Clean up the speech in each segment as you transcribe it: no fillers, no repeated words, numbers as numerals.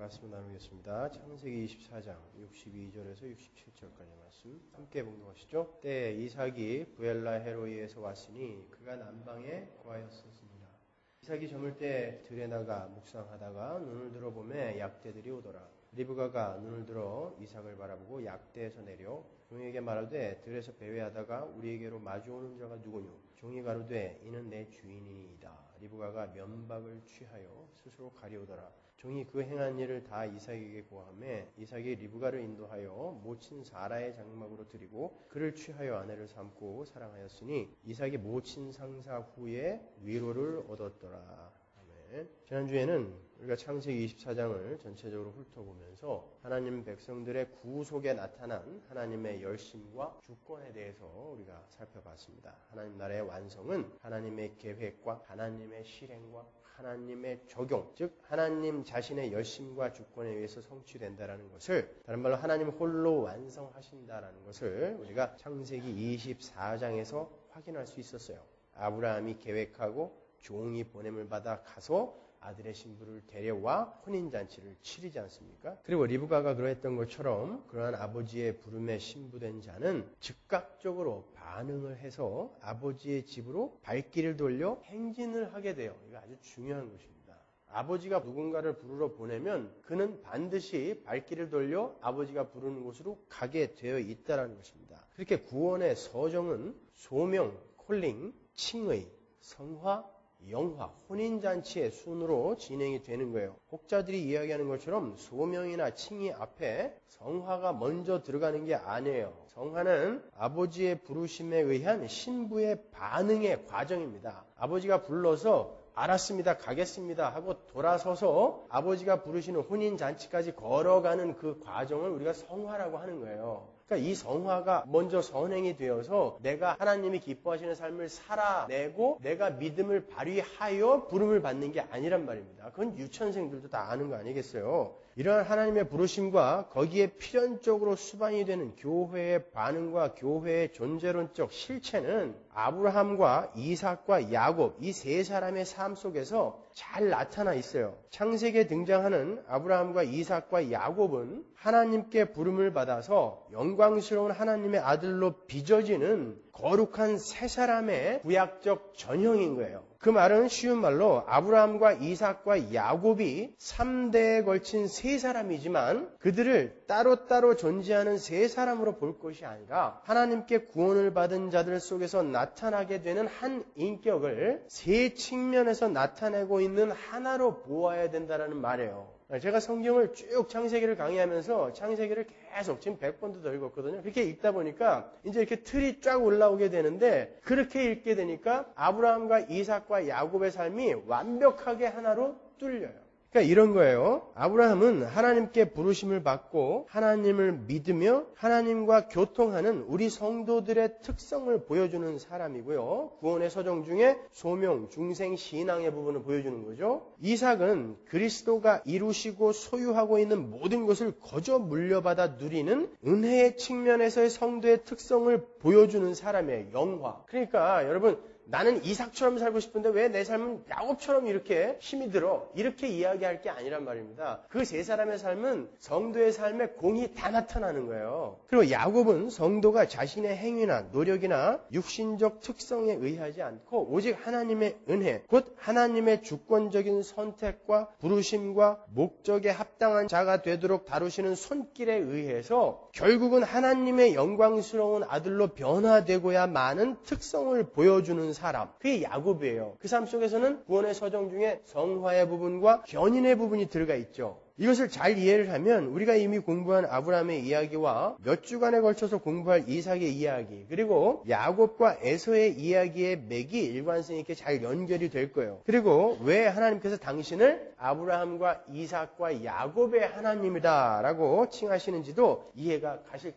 말씀을 나누겠습니다. 창세기 24장 62절에서 67절까지 말씀 함께 봉독하시죠. 때에 이삭이 부엘라 헤로이에서 왔으니 그가 남방에 거하였었습니다. 이삭이 저물 때 들에 나가 묵상하다가 눈을 들어보매 약대들이 오더라. 리브가가 눈을 들어 이삭을 바라보고 약대에서 내려 종에게 말하되 들에서 배회하다가 우리에게로 마주오는 자가 누구뇨? 종이 가로되 이는 내 주인이니이다. 리브가가 면박을 취하여 스스로 가리우더라. 종이 그 행한 일을 다 이삭에게 고하매 이삭이 리브가를 인도하여 모친 사라의 장막으로 드리고 그를 취하여 아내를 삼고 사랑하였으니 이삭이 모친 상사 후에 위로를 얻었더라. 아멘. 지난주에는 우리가 창세기 24장을 전체적으로 훑어보면서 하나님 백성들의 구속에 나타난 하나님의 열심과 주권에 대해서 우리가 살펴봤습니다. 하나님 나라의 완성은 하나님의 계획과 하나님의 실행과 하나님의 적용, 즉 하나님 자신의 열심과 주권에 의해서 성취된다라는 것을, 다른 말로 하나님 홀로 완성하신다라는 것을 우리가 창세기 24장에서 확인할 수 있었어요. 아브라함이 계획하고 종이 보냄을 받아 가서 아들의 신부를 데려와 혼인잔치를 치르지 않습니까? 그리고 리브가가 그러했던 것처럼 그러한 아버지의 부름에 신부된 자는 즉각적으로 반응을 해서 아버지의 집으로 발길을 돌려 행진을 하게 돼요. 이거 아주 중요한 것입니다. 아버지가 누군가를 부르러 보내면 그는 반드시 발길을 돌려 아버지가 부르는 곳으로 가게 되어 있다는 것입니다. 그렇게 구원의 서정은 소명, 콜링, 칭의, 성화, 영화, 혼인잔치의 순으로 진행이 되는 거예요. 혹자들이 이야기하는 것처럼 소명이나 칭의 앞에 성화가 먼저 들어가는 게 아니에요. 성화는 아버지의 부르심에 의한 신부의 반응의 과정입니다. 아버지가 불러서 알았습니다, 가겠습니다 하고 돌아서서 아버지가 부르시는 혼인잔치까지 걸어가는 그 과정을 우리가 성화라고 하는 거예요. 그러니까 이 성화가 먼저 선행이 되어서 내가 하나님이 기뻐하시는 삶을 살아내고 내가 믿음을 발휘하여 부름을 받는 게 아니란 말입니다. 그건 유치원생들도 다 아는 거 아니겠어요? 이러한 하나님의 부르심과 거기에 필연적으로 수반이 되는 교회의 반응과 교회의 존재론적 실체는 아브라함과 이삭과 야곱, 이 세 사람의 삶 속에서 잘 나타나 있어요. 창세기에 등장하는 아브라함과 이삭과 야곱은 하나님께 부름을 받아서 영광스러운 하나님의 아들로 빚어지는 거룩한 세 사람의 구약적 전형인 거예요. 그 말은 쉬운 말로 아브라함과 이삭과 야곱이 3대에 걸친 세 사람이지만 그들을 따로따로 존재하는 세 사람으로 볼 것이 아니라 하나님께 구원을 받은 자들 속에서 나타나게 되는 한 인격을 세 측면에서 나타내고 있는 하나로 보아야 된다는 말이에요. 제가 성경을 쭉 창세기를 강의하면서 창세기를 계속 지금 100번도 더 읽었거든요. 그렇게 읽다 보니까 이제 이렇게 틀이 쫙 올라오게 되는데 그렇게 읽게 되니까 아브라함과 이삭과 야곱의 삶이 완벽하게 하나로 뚫려요. 그러니까 이런 거예요. 아브라함은 하나님께 부르심을 받고 하나님을 믿으며 하나님과 교통하는 우리 성도들의 특성을 보여주는 사람이고요. 구원의 서정 중에 소명, 중생, 신앙의 부분을 보여주는 거죠. 이삭은 그리스도가 이루시고 소유하고 있는 모든 것을 거저 물려받아 누리는 은혜의 측면에서의 성도의 특성을 보여주는 사람이에요. 영화. 그러니까 여러분, 나는 이삭처럼 살고 싶은데 왜 내 삶은 야곱처럼 이렇게 힘이 들어? 이렇게 이야기할 게 아니란 말입니다. 그 세 사람의 삶은 성도의 삶에 공이 다 나타나는 거예요. 그리고 야곱은 성도가 자신의 행위나 노력이나 육신적 특성에 의하지 않고 오직 하나님의 은혜, 곧 하나님의 주권적인 선택과 부르심과 목적에 합당한 자가 되도록 다루시는 손길에 의해서 결국은 하나님의 영광스러운 아들로 변화되고야 마는 특성을 보여주는 사람, 그게 야곱이에요. 그 삶 속에서는 구원의 서정 중에 성화의 부분과 견인의 부분이 들어가 있죠. 이것을 잘 이해를 하면 우리가 이미 공부한 아브라함의 이야기와 몇 주간에 걸쳐서 공부할 이삭의 이야기, 그리고 야곱과 에서의 이야기의 맥이 일관성 있게 잘 연결이 될 거예요. 그리고 왜 하나님께서 당신을 아브라함과 이삭과 야곱의 하나님이다 라고 칭하시는지도 이해가 가실 거예요.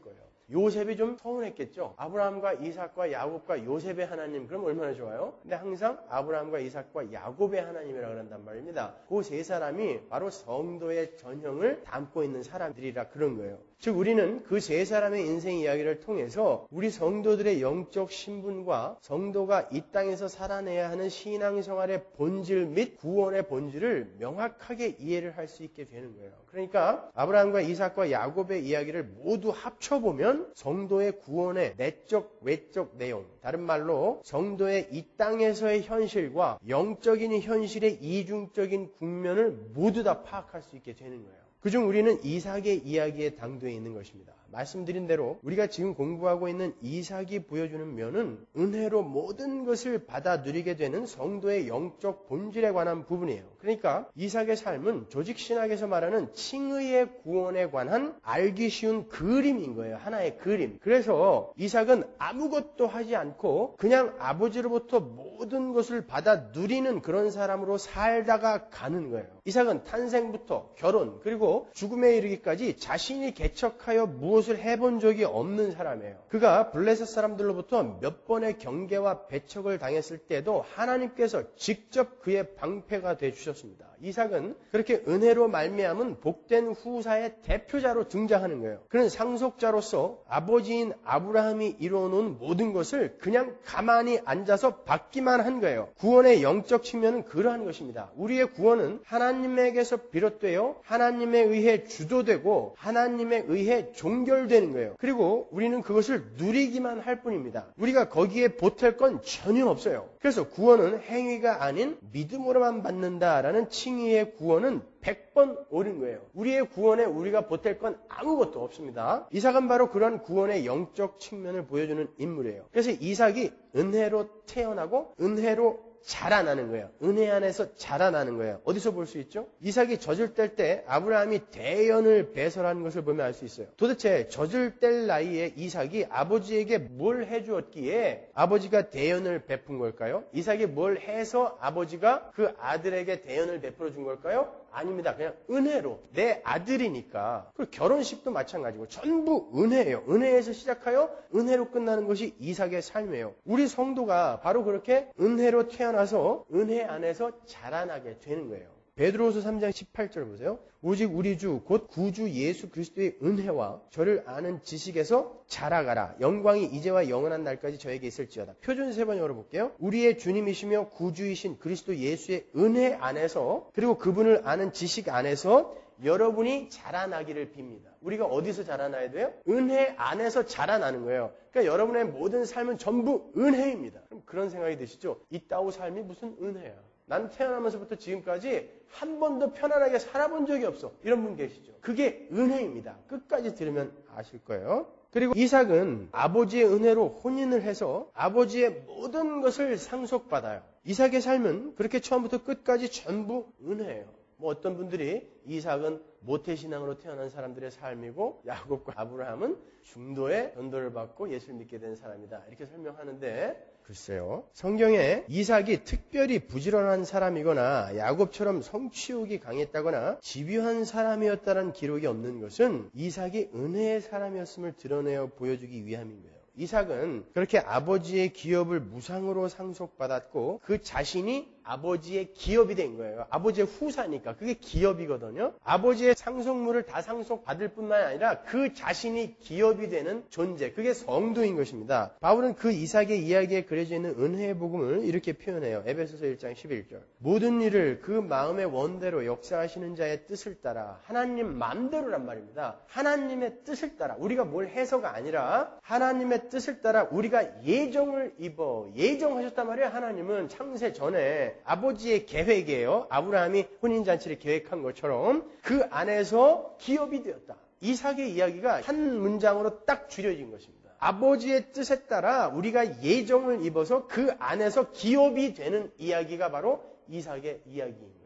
요셉이 좀 서운했겠죠. 아브라함과 이삭과 야곱과 요셉의 하나님, 그럼 얼마나 좋아요? 근데 항상 아브라함과 이삭과 야곱의 하나님이라고 그런단 말입니다. 그 세 사람이 바로 성도의 전형을 담고 있는 사람들이라 그런 거예요. 즉 우리는 그 세 사람의 인생 이야기를 통해서 우리 성도들의 영적 신분과 성도가 이 땅에서 살아내야 하는 신앙생활의 본질 및 구원의 본질을 명확하게 이해를 할 수 있게 되는 거예요. 그러니까 아브라함과 이삭과 야곱의 이야기를 모두 합쳐보면 성도의 구원의 내적 외적 내용, 다른 말로 성도의 이 땅에서의 현실과 영적인 현실의 이중적인 국면을 모두 다 파악할 수 있게 되는 거예요. 그중 우리는 이삭의 이야기에 당도해 있는 것입니다. 말씀드린 대로 우리가 지금 공부하고 있는 이삭이 보여주는 면은 은혜로 모든 것을 받아 누리게 되는 성도의 영적 본질에 관한 부분이에요. 그러니까 이삭의 삶은 조직신학에서 말하는 칭의의 구원에 관한 알기 쉬운 그림인 거예요. 하나의 그림. 그래서 이삭은 아무것도 하지 않고 그냥 아버지로부터 모든 것을 받아 누리는 그런 사람으로 살다가 가는 거예요. 이삭은 탄생부터 결혼 그리고 죽음에 이르기까지 자신이 개척하여 무엇을 해본 적이 없는 사람이에요. 그가 블레셋 사람들로부터 몇 번의 경계와 배척을 당했을 때도 하나님께서 직접 그의 방패가 되어주셨습니다. 이삭은 그렇게 은혜로 말미암은 복된 후사의 대표자로 등장하는 거예요. 그는 상속자로서 아버지인 아브라함이 이루어놓은 모든 것을 그냥 가만히 앉아서 받기만 한 거예요. 구원의 영적 측면은 그러한 것입니다. 우리의 구원은 하나님에게서 비롯되어 하나님에 의해 주도되고 하나님에 의해 종결되는 거예요. 그리고 우리는 그것을 누리기만 할 뿐입니다. 우리가 거기에 보탤 건 전혀 없어요. 그래서 구원은 행위가 아닌 믿음으로만 받는다라는 칭의의 구원은 100번 옳은 거예요. 우리의 구원에 우리가 보탤 건 아무것도 없습니다. 이삭은 바로 그런 구원의 영적 측면을 보여주는 인물이에요. 그래서 이삭이 은혜로 태어나고 은혜로 자라나는 거예요. 은혜 안에서 자라나는 거예요. 어디서 볼 수 있죠? 이삭이 젖을 뗄 때 아브라함이 대연을 배설하는 것을 보면 알 수 있어요. 도대체 젖을 뗄 나이에 이삭이 아버지에게 뭘 해주었기에 아버지가 대연을 베푼 걸까요? 이삭이 뭘 해서 아버지가 그 아들에게 대연을 베풀어 준 걸까요? 아닙니다. 그냥 은혜로. 내 아들이니까. 그리고 결혼식도 마찬가지고 전부 은혜예요. 은혜에서 시작하여 은혜로 끝나는 것이 이삭의 삶이에요. 우리 성도가 바로 그렇게 은혜로 태어나서 은혜 안에서 자라나게 되는 거예요. 베드로후서 3장 18절 보세요. 오직 우리 주 곧 구주 예수 그리스도의 은혜와 저를 아는 지식에서 자라가라. 영광이 이제와 영원한 날까지 저에게 있을지어다. 표준 3번 열어볼게요. 우리의 주님이시며 구주이신 그리스도 예수의 은혜 안에서 그리고 그분을 아는 지식 안에서 여러분이 자라나기를 빕니다. 우리가 어디서 자라나야 돼요? 은혜 안에서 자라나는 거예요. 그러니까 여러분의 모든 삶은 전부 은혜입니다. 그럼 그런 생각이 드시죠? 이따오 삶이 무슨 은혜야. 난 태어나면서부터 지금까지 한 번도 편안하게 살아본 적이 없어. 이런 분 계시죠? 그게 은혜입니다. 끝까지 들으면 아실 거예요. 그리고 이삭은 아버지의 은혜로 혼인을 해서 아버지의 모든 것을 상속받아요. 이삭의 삶은 그렇게 처음부터 끝까지 전부 은혜예요. 뭐 어떤 분들이 이삭은 모태신앙으로 태어난 사람들의 삶이고 야곱과 아브라함은 중도의 전도를 받고 예수를 믿게 된 사람이다. 이렇게 설명하는데 글쎄요. 성경에 이삭이 특별히 부지런한 사람이거나 야곱처럼 성취욕이 강했다거나 집요한 사람이었다는 기록이 없는 것은 이삭이 은혜의 사람이었음을 드러내어 보여주기 위함인 거예요. 이삭은 그렇게 아버지의 기업을 무상으로 상속받았고 그 자신이 아버지의 기업이 된 거예요. 아버지의 후사니까 그게 기업이거든요. 아버지의 상속물을 다 상속받을 뿐만 아니라 그 자신이 기업이 되는 존재, 그게 성도인 것입니다. 바울은 그 이삭의 이야기에 그려져 있는 은혜의 복음을 이렇게 표현해요. 에베소서 1장 11절. 모든 일을 그 마음의 원대로 역사하시는 자의 뜻을 따라 하나님 마음대로란 말입니다. 하나님의 뜻을 따라 우리가 뭘 해서가 아니라 하나님의 뜻을 따라 우리가 예정을 입어 예정하셨단 말이에요. 하나님은 창세 전에 아버지의 계획이에요. 아브라함이 혼인잔치를 계획한 것처럼 그 안에서 기업이 되었다. 이삭의 이야기가 한 문장으로 딱 줄여진 것입니다. 아버지의 뜻에 따라 우리가 예정을 입어서 그 안에서 기업이 되는 이야기가 바로 이삭의 이야기인 거예요.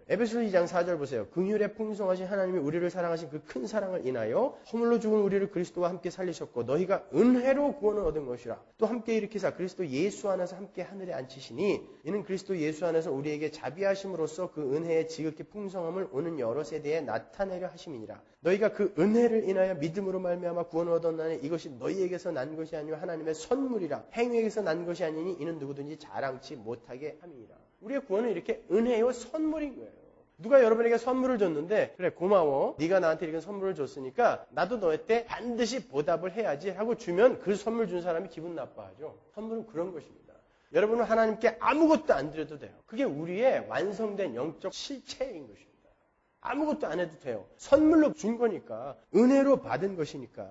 에베소서 2장 4절 보세요. 긍휼에 풍성하신 하나님이 우리를 사랑하신 그 큰 사랑을 인하여 허물로 죽은 우리를 그리스도와 함께 살리셨고 너희가 은혜로 구원을 얻은 것이라. 또 함께 일으키사 그리스도 예수 안에서 함께 하늘에 앉히시니 이는 그리스도 예수 안에서 우리에게 자비하심으로써 그 은혜의 지극히 풍성함을 오는 여러 세대에 나타내려 하심이니라. 너희가 그 은혜를 인하여 믿음으로 말미암아 구원을 얻었나니 이것이 너희에게서 난 것이 아니요 하나님의 선물이라. 행위에게서 난 것이 아니니 이는 누구든지 자랑치 못하게 함이니라. 우리의 구원은 이렇게 은혜요 선물인 거예요. 누가 여러분에게 선물을 줬는데 그래 고마워 네가 나한테 이렇게 선물을 줬으니까 나도 너한테 반드시 보답을 해야지 하고 주면 그 선물 준 사람이 기분 나빠하죠. 선물은 그런 것입니다. 여러분은 하나님께 아무것도 안 드려도 돼요. 그게 우리의 완성된 영적 실체인 것입니다. 아무것도 안 해도 돼요. 선물로 준 거니까 은혜로 받은 것이니까.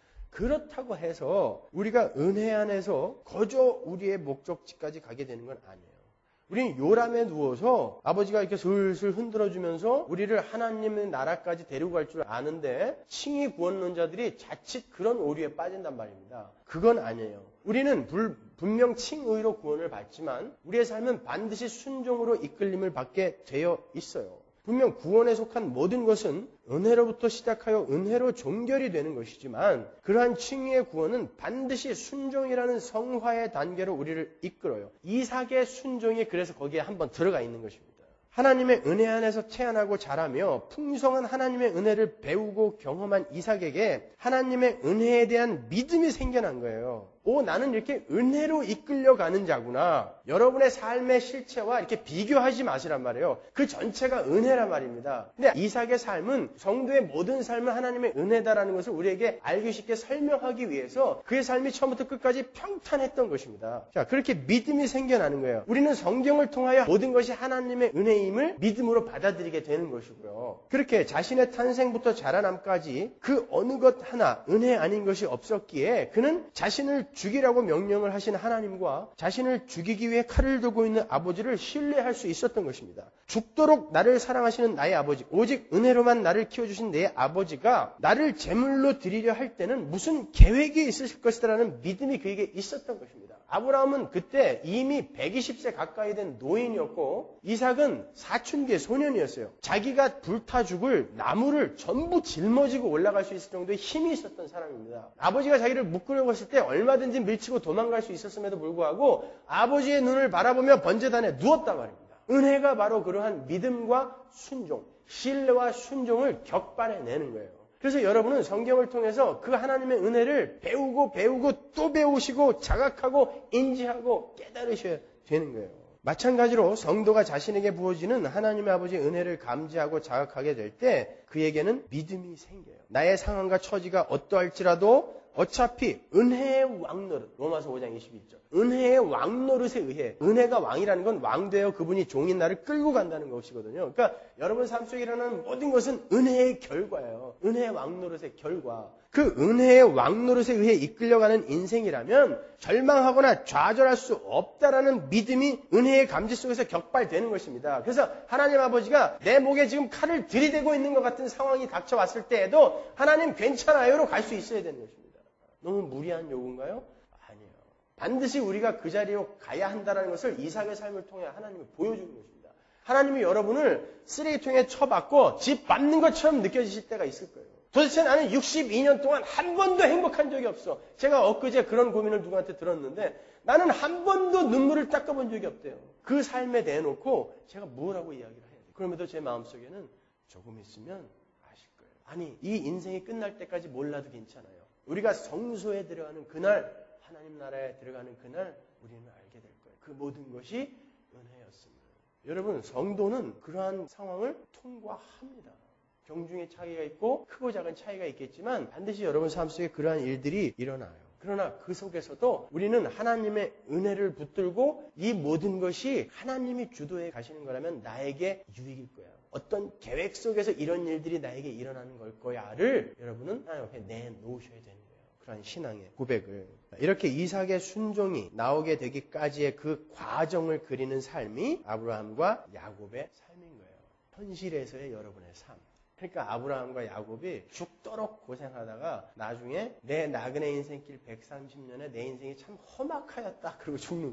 그렇다고 해서 우리가 은혜 안에서 거저 우리의 목적지까지 가게 되는 건 아니에요. 우리는 요람에 누워서 아버지가 이렇게 슬슬 흔들어주면서 우리를 하나님의 나라까지 데리고 갈 줄 아는데 칭의 구원론자들이 자칫 그런 오류에 빠진단 말입니다. 그건 아니에요. 우리는 분명 칭의로 구원을 받지만 우리의 삶은 반드시 순종으로 이끌림을 받게 되어 있어요. 분명 구원에 속한 모든 것은 은혜로부터 시작하여 은혜로 종결이 되는 것이지만 그러한 칭의의 구원은 반드시 순종이라는 성화의 단계로 우리를 이끌어요. 이삭의 순종이 그래서 거기에 한번 들어가 있는 것입니다. 하나님의 은혜 안에서 태어나고 자라며 풍성한 하나님의 은혜를 배우고 경험한 이삭에게 하나님의 은혜에 대한 믿음이 생겨난 거예요. 나는 이렇게 은혜로 이끌려가는 자구나. 여러분의 삶의 실체와 이렇게 비교하지 마시란 말이에요. 그 전체가 은혜란 말입니다. 근데 이삭의 삶은 성도의 모든 삶은 하나님의 은혜다라는 것을 우리에게 알기 쉽게 설명하기 위해서 그의 삶이 처음부터 끝까지 평탄했던 것입니다. 자, 그렇게 믿음이 생겨나는 거예요. 우리는 성경을 통하여 모든 것이 하나님의 은혜임을 믿음으로 받아들이게 되는 것이고요. 그렇게 자신의 탄생부터 자라남까지 그 어느 것 하나 은혜 아닌 것이 없었기에 그는 자신을 죽이라고 명령을 하신 하나님과 자신을 죽이기 위해 칼을 들고 있는 아버지를 신뢰할 수 있었던 것입니다. 죽도록 나를 사랑하시는 나의 아버지, 오직 은혜로만 나를 키워주신 내 아버지가 나를 제물로 드리려 할 때는 무슨 계획이 있으실 것이라는 믿음이 그에게 있었던 것입니다. 아브라함은 그때 이미 120세 가까이 된 노인이었고 이삭은 사춘기의 소년이었어요. 자기가 불타 죽을 나무를 전부 짊어지고 올라갈 수 있을 정도의 힘이 있었던 사람입니다. 아버지가 자기를 묶으려고 했을 때 얼마든지 밀치고 도망갈 수 있었음에도 불구하고 아버지의 눈을 바라보며 번제단에 누웠단 말입니다. 은혜가 바로 그러한 믿음과 순종, 신뢰와 순종을 격발해내는 거예요. 그래서 여러분은 성경을 통해서 그 하나님의 은혜를 배우고 또 배우시고 자각하고 인지하고 깨달으셔야 되는 거예요. 마찬가지로 성도가 자신에게 부어지는 하나님의 아버지의 은혜를 감지하고 자각하게 될 때 그에게는 믿음이 생겨요. 나의 상황과 처지가 어떠할지라도 어차피 은혜의 왕노릇, 로마서 5장 22절. 은혜의 왕노릇에 의해, 은혜가 왕이라는 건 왕되어 그분이 종인 나를 끌고 간다는 것이거든요. 그러니까 여러분 삶 속에 일어나는 모든 것은 은혜의 결과예요. 은혜의 왕노릇의 결과. 그 은혜의 왕노릇에 의해 이끌려가는 인생이라면 절망하거나 좌절할 수 없다라는 믿음이 은혜의 감지 속에서 격발되는 것입니다. 그래서 하나님 아버지가 내 목에 지금 칼을 들이대고 있는 것 같은 상황이 닥쳐왔을 때에도 하나님 괜찮아요로 갈 수 있어야 되는 것입니다. 너무 무리한 요구인가요? 아니에요. 반드시 우리가 그 자리로 가야 한다는 것을 이삭의 삶을 통해 하나님이 보여주는 것입니다. 하나님이 여러분을 쓰레기통에 쳐박고 집 밟는 것처럼 느껴지실 때가 있을 거예요. 도대체 나는 62년 동안 한 번도 행복한 적이 없어. 제가 엊그제 그런 고민을 누구한테 들었는데 나는 한 번도 눈물을 닦아본 적이 없대요. 그 삶에 대해놓고 제가 뭐라고 이야기를 해야 돼요. 그럼에도 제 마음속에는 조금 있으면 아실 거예요. 아니, 이 인생이 끝날 때까지 몰라도 괜찮아요. 우리가 성소에 들어가는 그날, 하나님 나라에 들어가는 그날 우리는 알게 될 거예요. 그 모든 것이 은혜였습니다. 여러분, 성도는 그러한 상황을 통과합니다. 경중의 차이가 있고 크고 작은 차이가 있겠지만 반드시 여러분 삶 속에 그러한 일들이 일어나요. 그러나 그 속에서도 우리는 하나님의 은혜를 붙들고 이 모든 것이 하나님이 주도해 가시는 거라면 나에게 유익일 거야. 어떤 계획 속에서 이런 일들이 나에게 일어나는 걸 거야를 여러분은 하나님 앞에 내놓으셔야 되는 거예요. 그런 신앙의 고백을. 이렇게 이삭의 순종이 나오게 되기까지의 그 과정을 그리는 삶이 아브라함과 야곱의 삶인 거예요. 현실에서의 여러분의 삶. 그러니까 아브라함과 야곱이 죽도록 고생하다가 나중에 내 나그네 인생길 130년에 내 인생이 참 험악하였다. 그러고 죽는 거예요.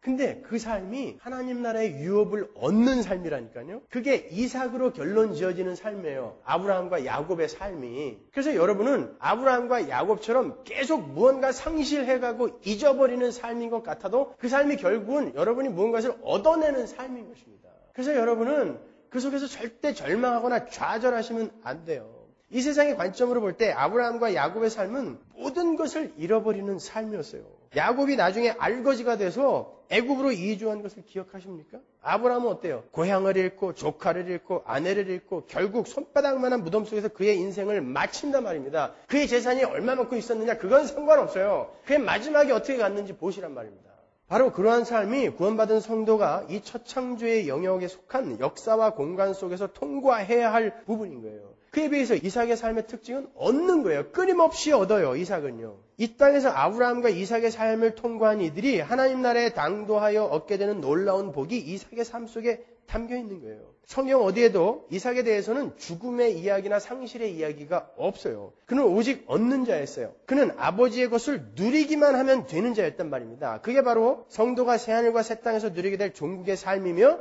근데 그 삶이 하나님 나라의 유업을 얻는 삶이라니까요. 그게 이삭으로 결론 지어지는 삶이에요. 아브라함과 야곱의 삶이. 그래서 여러분은 아브라함과 야곱처럼 계속 무언가 상실해가고 잊어버리는 삶인 것 같아도 그 삶이 결국은 여러분이 무언가를 얻어내는 삶인 것입니다. 그래서 여러분은 그 속에서 절대 절망하거나 좌절하시면 안 돼요. 이 세상의 관점으로 볼 때 아브라함과 야곱의 삶은 모든 것을 잃어버리는 삶이었어요. 야곱이 나중에 알거지가 돼서 애굽으로 이주한 것을 기억하십니까? 아브라함은 어때요? 고향을 잃고 조카를 잃고 아내를 잃고 결국 손바닥만한 무덤 속에서 그의 인생을 마친단 말입니다. 그의 재산이 얼마만큼 있었느냐 그건 상관없어요. 그의 마지막에 어떻게 갔는지 보시란 말입니다. 바로 그러한 삶이 구원받은 성도가 이 첫창조의 영역에 속한 역사와 공간 속에서 통과해야 할 부분인 거예요. 그에 비해서 이삭의 삶의 특징은 얻는 거예요. 끊임없이 얻어요. 이삭은요. 이 땅에서 아브라함과 이삭의 삶을 통과한 이들이 하나님 나라에 당도하여 얻게 되는 놀라운 복이 이삭의 삶 속에 담겨 있는 거예요. 성경 어디에도 이삭에 대해서는 죽음의 이야기나 상실의 이야기가 없어요. 그는 오직 얻는 자였어요. 그는 아버지의 것을 누리기만 하면 되는 자였단 말입니다. 그게 바로 성도가 새하늘과 새 땅에서 누리게 될 종국의 삶이며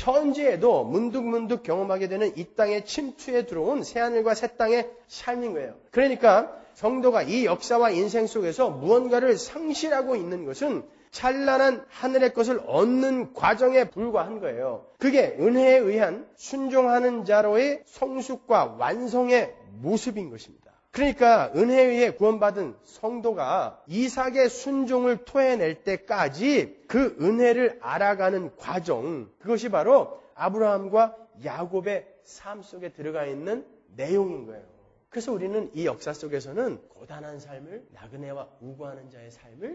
현재에도 문득문득 경험하게 되는 이 땅의 침투에 들어온 새하늘과 새 땅의 삶인 거예요. 그러니까 성도가 이 역사와 인생 속에서 무언가를 상실하고 있는 것은 찬란한 하늘의 것을 얻는 과정에 불과한 거예요. 그게 은혜에 의한 순종하는 자로의 성숙과 완성의 모습인 것입니다. 그러니까 은혜에 의해 구원받은 성도가 이삭의 순종을 토해낼 때까지 그 은혜를 알아가는 과정, 그것이 바로 아브라함과 야곱의 삶 속에 들어가 있는 내용인 거예요. 그래서 우리는 이 역사 속에서는 고단한 삶을, 나그네와 우고하는 자의 삶을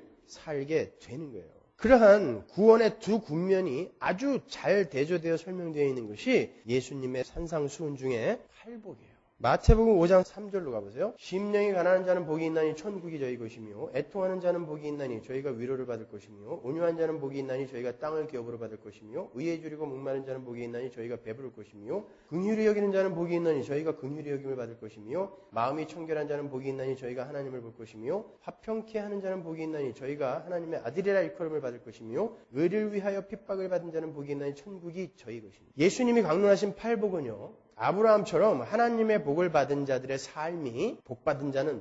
살게 되는 거예요. 그러한 구원의 두 군면이 아주 잘 대조되어 설명되어 있는 것이 예수님의 산상수훈 중에 팔복이에요. 마태복음 5장 3절로 가보세요. 심령이 가난한 자는 복이 있나니 천국이 저희 것이며 애통하는 자는 복이 있나니 저희가 위로를 받을 것이며 온유한 자는 복이 있나니 저희가 땅을 기업으로 받을 것이며 의에 줄이고 목마른 자는 복이 있나니 저희가 배부를 것이며 긍휼히 여기는 자는 복이 있나니 저희가 긍휼히 여김을 받을 것이며 마음이 청결한 자는 복이 있나니 저희가 하나님을 볼 것이며 화평케 하는 자는 복이 있나니 저희가 하나님의 아들이라 일컬음을 받을 것이며 의를 위하여 핍박을 받은 자는 복이 있나니 천국이 저희 것이며 예수님이 강론하신 팔복은요. 아브라함처럼 하나님의 복을 받은 자들의 삶이 복받은 자는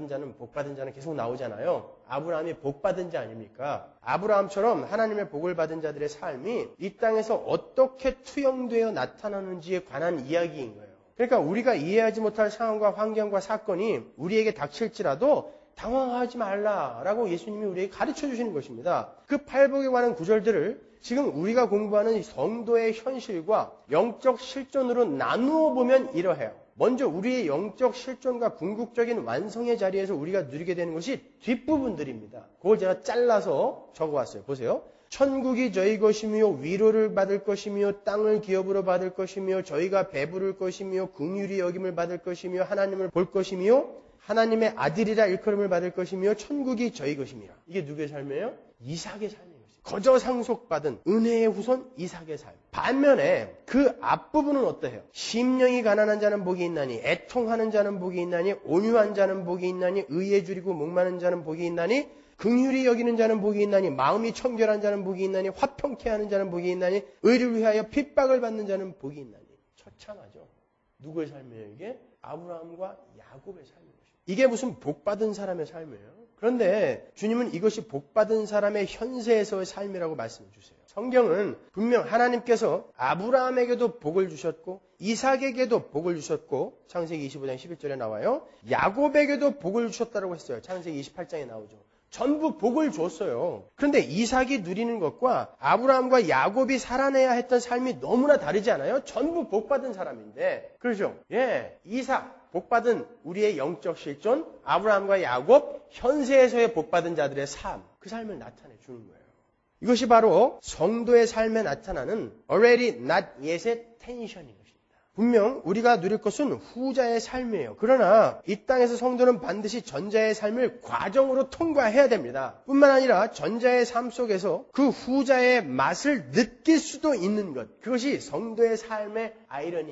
계속 나오잖아요. 아브라함이 복받은 자 아닙니까? 아브라함처럼 하나님의 복을 받은 자들의 삶이 이 땅에서 어떻게 투영되어 나타나는지에 관한 이야기인 거예요. 그러니까 우리가 이해하지 못할 상황과 환경과 사건이 우리에게 닥칠지라도 당황하지 말라라고 예수님이 우리에게 가르쳐 주시는 것입니다. 그 팔복에 관한 구절들을 지금 우리가 공부하는 성도의 현실과 영적 실존으로 나누어 보면 이러해요. 먼저 우리의 영적 실존과 궁극적인 완성의 자리에서 우리가 누리게 되는 것이 뒷부분들입니다. 그걸 제가 잘라서 적어왔어요. 보세요. 천국이 저희 것이며 위로를 받을 것이며 땅을 기업으로 받을 것이며 저희가 배부를 것이며 긍휼히 여김을 받을 것이며 하나님을 볼 것이며 하나님의 아들이라 일컬음을 받을 것이며 천국이 저희 것이니라. 이게 누구의 삶이에요? 이삭의 삶이에요. 거저 상속받은 은혜의 후손 이삭의 삶. 반면에 그 앞부분은 어떠해요? 심령이 가난한 자는 복이 있나니 애통하는 자는 복이 있나니 온유한 자는 복이 있나니 의에 줄이고 목마른 자는 복이 있나니 긍휼히 여기는 자는 복이 있나니 마음이 청결한 자는 복이 있나니 화평케 하는 자는 복이 있나니 의를 위하여 핍박을 받는 자는 복이 있나니. 처참하죠. 누구의 삶이에요 이게? 아브라함과 야곱의 삶인 것입니다. 이게 무슨 복받은 사람의 삶이에요? 그런데 주님은 이것이 복받은 사람의 현세에서의 삶이라고 말씀해 주세요. 성경은 분명 하나님께서 아브라함에게도 복을 주셨고 이삭에게도 복을 주셨고 창세기 25장 11절에 나와요. 야곱에게도 복을 주셨다고 했어요. 창세기 28장에 나오죠. 전부 복을 줬어요. 그런데 이삭이 누리는 것과 아브라함과 야곱이 살아내야 했던 삶이 너무나 다르지 않아요? 전부 복받은 사람인데. 그렇죠? 예, 이삭. 복받은 우리의 영적 실존, 아브라함과 야곱, 현세에서의 복받은 자들의 삶, 그 삶을 나타내 주는 거예요. 이것이 바로 성도의 삶에 나타나는 already not yet의 텐션인 것입니다. 분명 우리가 누릴 것은 후자의 삶이에요. 그러나 이 땅에서 성도는 반드시 전자의 삶을 과정으로 통과해야 됩니다. 뿐만 아니라 전자의 삶 속에서 그 후자의 맛을 느낄 수도 있는 것, 그것이 성도의 삶의 아이러니인 거예요.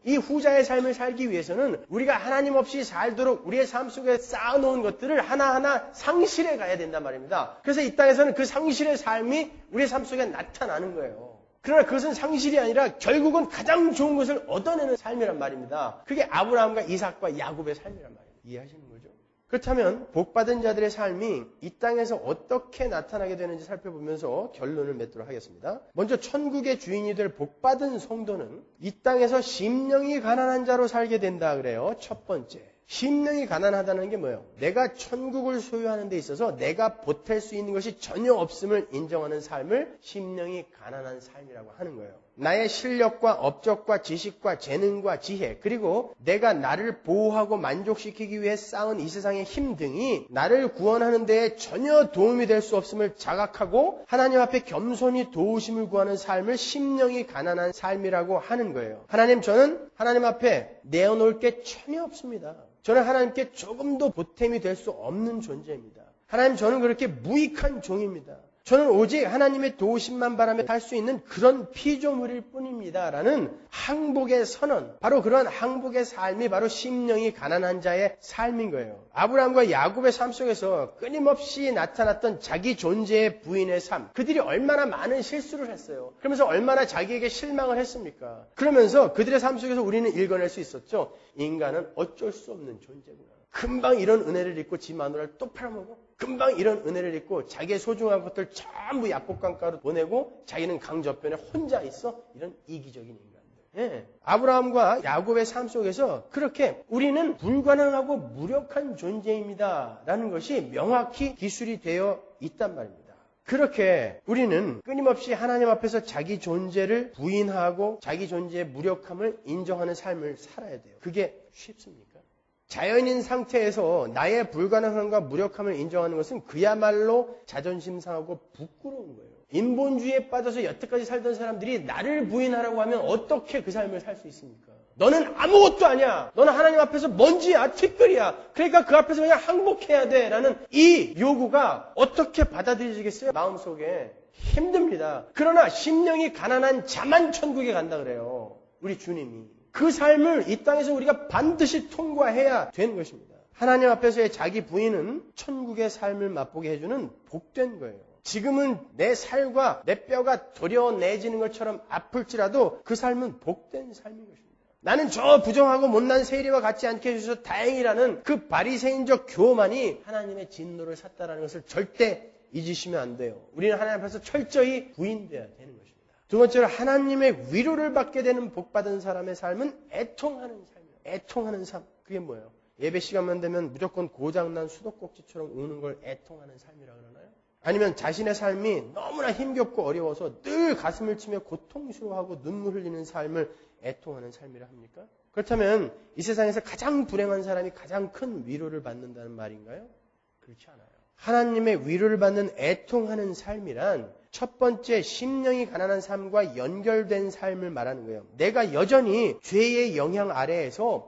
이 후자의 삶을 살기 위해서는 우리가 하나님 없이 살도록 우리의 삶 속에 쌓아놓은 것들을 하나하나 상실해 가야 된단 말입니다. 그래서 이 땅에서는 그 상실의 삶이 우리의 삶 속에 나타나는 거예요. 그러나 그것은 상실이 아니라 결국은 가장 좋은 것을 얻어내는 삶이란 말입니다. 그게 아브라함과 이삭과 야곱의 삶이란 말이에요. 이해하시는 거죠? 그렇다면 복받은 자들의 삶이 이 땅에서 어떻게 나타나게 되는지 살펴보면서 결론을 맺도록 하겠습니다. 먼저 천국의 주인이 될 복받은 성도는 이 땅에서 심령이 가난한 자로 살게 된다 그래요. 첫 번째. 심령이 가난하다는 게 뭐예요? 내가 천국을 소유하는 데 있어서 내가 보탤 수 있는 것이 전혀 없음을 인정하는 삶을 심령이 가난한 삶이라고 하는 거예요. 나의 실력과 업적과 지식과 재능과 지혜 그리고 내가 나를 보호하고 만족시키기 위해 쌓은 이 세상의 힘 등이 나를 구원하는 데에 전혀 도움이 될 수 없음을 자각하고 하나님 앞에 겸손히 도우심을 구하는 삶을 심령이 가난한 삶이라고 하는 거예요. 하나님, 저는 하나님 앞에 내어놓을 게 전혀 없습니다. 저는 하나님께 조금도 보탬이 될 수 없는 존재입니다. 하나님, 저는 그렇게 무익한 종입니다. 저는 오직 하나님의 도우심만 바라며 살 수 있는 그런 피조물일 뿐입니다. 라는 항복의 선언, 바로 그런 항복의 삶이 바로 심령이 가난한 자의 삶인 거예요. 아브라함과 야곱의 삶 속에서 끊임없이 나타났던 자기 존재의 부인의 삶, 그들이 얼마나 많은 실수를 했어요. 그러면서 얼마나 자기에게 실망을 했습니까? 그러면서 그들의 삶 속에서 우리는 읽어낼 수 있었죠. 인간은 어쩔 수 없는 존재구나. 금방 이런 은혜를 잊고 지 마누라를 또 팔아먹어. 금방 이런 은혜를 잊고 자기의 소중한 것들 전부 약복강가로 보내고 자기는 강저변에 혼자 있어. 이런 이기적인 인간들. 예. 아브라함과 야곱의 삶 속에서 그렇게 우리는 불가능하고 무력한 존재입니다. 라는 것이 명확히 기술이 되어 있단 말입니다. 그렇게 우리는 끊임없이 하나님 앞에서 자기 존재를 부인하고 자기 존재의 무력함을 인정하는 삶을 살아야 돼요. 그게 쉽습니까? 자연인 상태에서 나의 불가능함과 무력함을 인정하는 것은 그야말로 자존심 상하고 부끄러운 거예요. 인본주의에 빠져서 여태까지 살던 사람들이 나를 부인하라고 하면 어떻게 그 삶을 살 수 있습니까? 너는 아무것도 아니야. 너는 하나님 앞에서 먼지야, 티끌이야. 그러니까 그 앞에서 그냥 항복해야 돼. 라는 이 요구가 어떻게 받아들여지겠어요? 마음속에 힘듭니다. 그러나 심령이 가난한 자만 천국에 간다 그래요. 우리 주님이. 그 삶을 이 땅에서 우리가 반드시 통과해야 되는 것입니다. 하나님 앞에서의 자기 부인은 천국의 삶을 맛보게 해주는 복된 거예요. 지금은 내 살과 내 뼈가 도려내지는 것처럼 아플지라도 그 삶은 복된 삶인 것입니다. 나는 저 부정하고 못난 세리와 같지 않게 해주셔서 다행이라는 그 바리새인적 교만이 하나님의 진노를 샀다라는 것을 절대 잊으시면 안 돼요. 우리는 하나님 앞에서 철저히 부인되어야 되는 것입니다. 두 번째로 하나님의 위로를 받게 되는 복받은 사람의 삶은 애통하는 삶이에요. 애통하는 삶. 그게 뭐예요? 예배 시간만 되면 무조건 고장난 수도꼭지처럼 우는 걸 애통하는 삶이라고 그러나요? 아니면 자신의 삶이 너무나 힘겹고 어려워서 늘 가슴을 치며 고통스러워하고 눈물 흘리는 삶을 애통하는 삶이라 합니까? 그렇다면 이 세상에서 가장 불행한 사람이 가장 큰 위로를 받는다는 말인가요? 그렇지 않아요. 하나님의 위로를 받는 애통하는 삶이란 첫 번째 심령이 가난한 삶과 연결된 삶을 말하는 거예요. 내가 여전히 죄의 영향 아래에서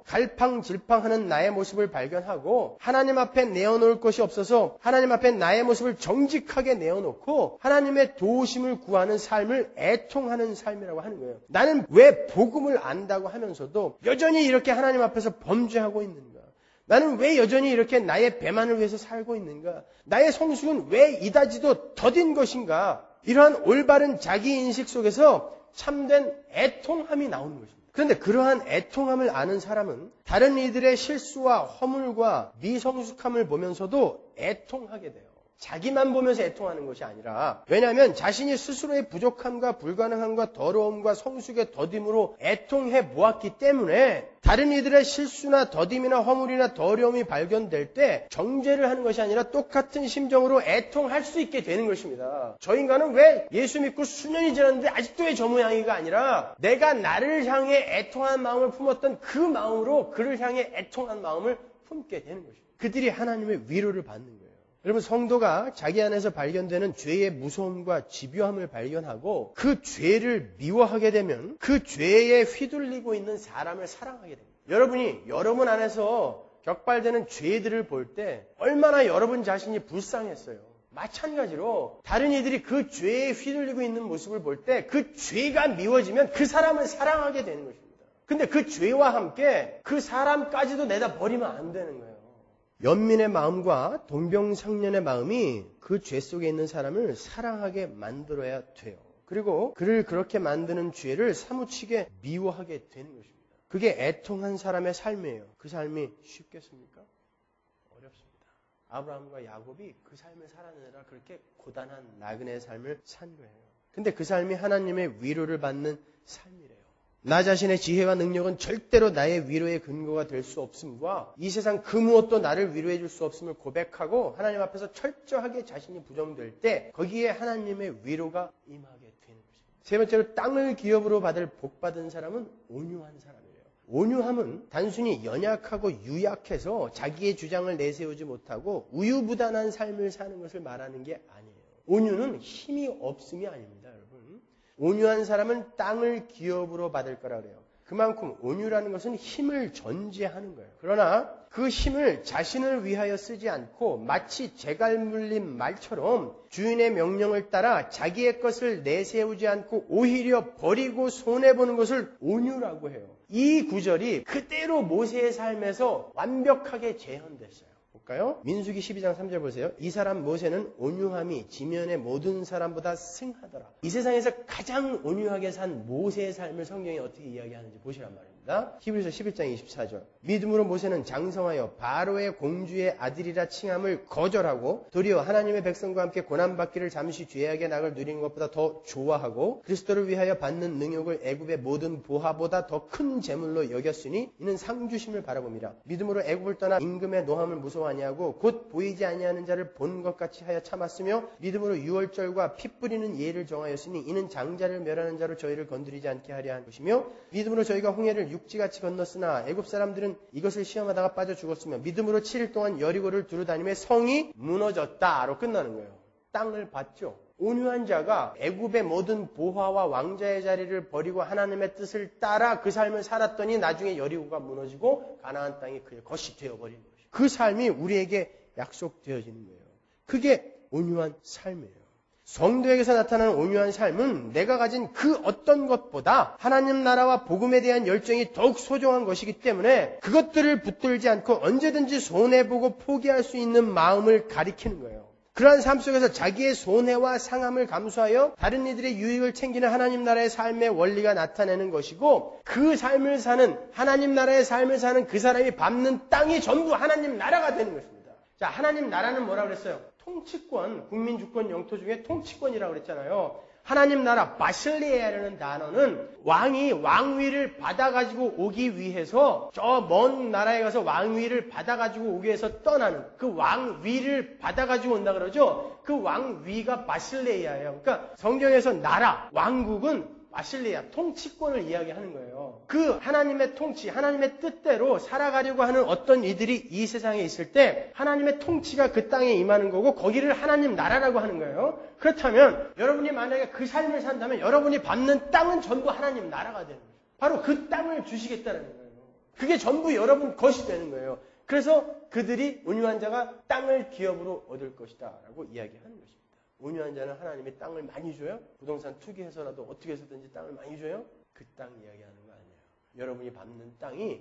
갈팡질팡하는 나의 모습을 발견하고 하나님 앞에 내어놓을 것이 없어서 하나님 앞에 나의 모습을 정직하게 내어놓고 하나님의 도우심을 구하는 삶을 애통하는 삶이라고 하는 거예요. 나는 왜 복음을 안다고 하면서도 여전히 이렇게 하나님 앞에서 범죄하고 있는가? 나는 왜 여전히 이렇게 나의 배만을 위해서 살고 있는가? 나의 성숙은 왜 이다지도 더딘 것인가? 이러한 올바른 자기인식 속에서 참된 애통함이 나오는 것입니다. 그런데 그러한 애통함을 아는 사람은 다른 이들의 실수와 허물과 미성숙함을 보면서도 애통하게 돼요. 자기만 보면서 애통하는 것이 아니라, 왜냐하면 자신이 스스로의 부족함과 불가능함과 더러움과 성숙의 더딤으로 애통해 보았기 때문에 다른 이들의 실수나 더딤이나 허물이나 더러움이 발견될 때 정죄를 하는 것이 아니라 똑같은 심정으로 애통할 수 있게 되는 것입니다. 저 인간은 왜 예수 믿고 수년이 지났는데 아직도 왜 저 모양이가 아니라 내가 나를 향해 애통한 마음을 품었던 그 마음으로 그를 향해 애통한 마음을 품게 되는 것입니다. 그들이 하나님의 위로를 받는 거예요. 여러분, 성도가 자기 안에서 발견되는 죄의 무서움과 집요함을 발견하고 그 죄를 미워하게 되면 그 죄에 휘둘리고 있는 사람을 사랑하게 됩니다. 여러분이 여러분 안에서 격발되는 죄들을 볼 때 얼마나 여러분 자신이 불쌍했어요. 마찬가지로 다른 이들이 그 죄에 휘둘리고 있는 모습을 볼 때 그 죄가 미워지면 그 사람을 사랑하게 되는 것입니다. 근데 그 죄와 함께 그 사람까지도 내다 버리면 안 되는 거예요. 연민의 마음과 동병상련의 마음이 그 죄 속에 있는 사람을 사랑하게 만들어야 돼요. 그리고 그를 그렇게 만드는 죄를 사무치게 미워하게 되는 것입니다. 그게 애통한 사람의 삶이에요. 그 삶이 쉽겠습니까? 어렵습니다. 아브라함과 야곱이 그 삶을 살아내느라 그렇게 고단한 나그네의 삶을 산 거예요. 근데 그 삶이 하나님의 위로를 받는 삶이래요. 나 자신의 지혜와 능력은 절대로 나의 위로의 근거가 될 수 없음과 이 세상 그 무엇도 나를 위로해 줄 수 없음을 고백하고 하나님 앞에서 철저하게 자신이 부정될 때 거기에 하나님의 위로가 임하게 되는 것입니다. 세 번째로 땅을 기업으로 받을 복받은 사람은 온유한 사람이에요. 온유함은 단순히 연약하고 유약해서 자기의 주장을 내세우지 못하고 우유부단한 삶을 사는 것을 말하는 게 아니에요. 온유는 힘이 없음이 아닙니다, 여러분. 온유한 사람은 땅을 기업으로 받을 거라 그래요. 그만큼 온유라는 것은 힘을 전제하는 거예요. 그러나 그 힘을 자신을 위하여 쓰지 않고 마치 재갈 물린 말처럼 주인의 명령을 따라 자기의 것을 내세우지 않고 오히려 버리고 손해보는 것을 온유라고 해요. 이 구절이 그대로 모세의 삶에서 완벽하게 재현됐어요. 볼까요? 민수기 12장 3절 보세요. 이 사람 모세는 온유함이 지면의 모든 사람보다 승하더라. 이 세상에서 가장 온유하게 산 모세의 삶을 성경이 어떻게 이야기하는지 보시란 말입니다. 히브리서 11장 24절. 믿음으로 모세는 장성하여 바로의 공주의 아들이라 칭함을 거절하고 도리어 하나님의 백성과 함께 고난받기를 잠시 죄악의 낙을 누리는 것보다 더 좋아하고 그리스도를 위하여 받는 능욕을 애굽의 모든 보화보다 더 큰 재물로 여겼으니 이는 상주심을 바라봅니다. 믿음으로 애굽을 떠나 임금의 노함을 무서워하냐고 곧 보이지 아니하는 자를 본 것 같이 하여 참았으며 믿음으로 유월절과 피 뿌리는 예를 정하였으니 이는 장자를 멸하는 자로 저희를 건드리지 않게 하려 한 것이며 믿음으로 저희가 홍해를 육지같이 건넜으나 애굽 사람들은 이것을 시험하다가 빠져 죽었으며 믿음으로 7일 동안 여리고를 두루다니며 성이 무너졌다로 끝나는 거예요. 땅을 봤죠. 온유한 자가 애굽의 모든 보화와 왕자의 자리를 버리고 하나님의 뜻을 따라 그 삶을 살았더니 나중에 여리고가 무너지고 가나안 땅이 그의 것이 되어버린 거예요. 그 삶이 우리에게 약속되어지는 거예요. 그게 온유한 삶이에요. 성도에게서 나타나는 온유한 삶은 내가 가진 그 어떤 것보다 하나님 나라와 복음에 대한 열정이 더욱 소중한 것이기 때문에 그것들을 붙들지 않고 언제든지 손해보고 포기할 수 있는 마음을 가리키는 거예요. 그러한 삶 속에서 자기의 손해와 상함을 감수하여 다른 이들의 유익을 챙기는 하나님 나라의 삶의 원리가 나타내는 것이고 그 삶을 사는 하나님 나라의 삶을 사는 그 사람이 밟는 땅이 전부 하나님 나라가 되는 것입니다. 자, 하나님 나라는 뭐라고 그랬어요? 통치권, 국민 주권 영토 중에 통치권이라고 그랬잖아요. 하나님 나라, 바실리아라는 단어는 왕이 왕위를 받아가지고 오기 위해서 저 먼 나라에 가서 왕위를 받아가지고 오기 위해서 떠나는 그 왕위를 받아가지고 온다 그러죠. 그 왕위가 바실리아예요. 그러니까 성경에서 나라, 왕국은 바실리아, 통치권을 이야기하는 거예요. 그 하나님의 통치, 하나님의 뜻대로 살아가려고 하는 어떤 이들이 이 세상에 있을 때 하나님의 통치가 그 땅에 임하는 거고 거기를 하나님 나라라고 하는 거예요. 그렇다면 여러분이 만약에 그 삶을 산다면 여러분이 밟는 땅은 전부 하나님 나라가 되는 거예요. 바로 그 땅을 주시겠다는 거예요. 그게 전부 여러분 것이 되는 거예요. 그래서 그들이 온유한 자가 땅을 기업으로 얻을 것이다 라고 이야기하는 것입니다. 온유한 자는 하나님의 땅을 많이 줘요? 부동산 투기해서라도 어떻게 해서든지 땅을 많이 줘요? 그 땅 이야기하는 거 아니에요. 여러분이 밟는 땅이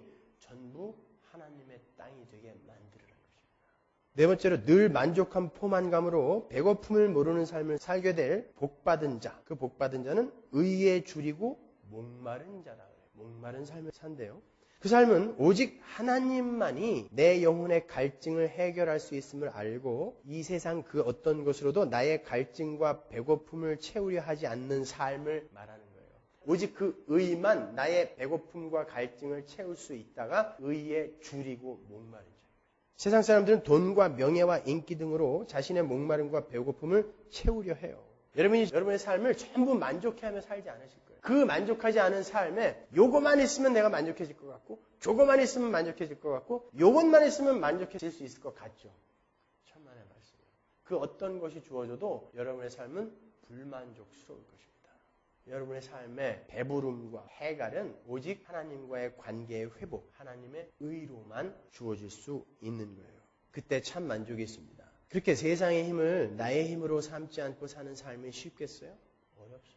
전부 하나님의 땅이 되게 만들어낸 것입니다. 네 번째로 늘 만족한 포만감으로 배고픔을 모르는 삶을 살게 될 복받은 자. 그 복받은 자는 의에 줄이고 목마른 자라 그래요. 목마른 삶을 산대요. 그 삶은 오직 하나님만이 내 영혼의 갈증을 해결할 수 있음을 알고 이 세상 그 어떤 것으로도 나의 갈증과 배고픔을 채우려 하지 않는 삶을 말하는 거예요. 오직 그 의만 나의 배고픔과 갈증을 채울 수 있다가 의에 줄이고 목마른 자예요. 세상 사람들은 돈과 명예와 인기 등으로 자신의 목마름과 배고픔을 채우려 해요. 여러분이 여러분의 삶을 전부 만족해하며 살지 않으실 거예요. 그 만족하지 않은 삶에 요거만 있으면 내가 만족해질 것 같고 저거만 있으면 만족해질 것 같고 요것만 있으면 만족해질 수 있을 것 같죠. 천만의 말씀이에요. 그 어떤 것이 주어져도 여러분의 삶은 불만족스러울 것입니다. 여러분의 삶의 배부름과 해갈은 오직 하나님과의 관계의 회복, 하나님의 의로만 주어질 수 있는 거예요. 그때 참 만족이 있습니다. 그렇게 세상의 힘을 나의 힘으로 삼지 않고 사는 삶이 쉽겠어요? 어렵습니다.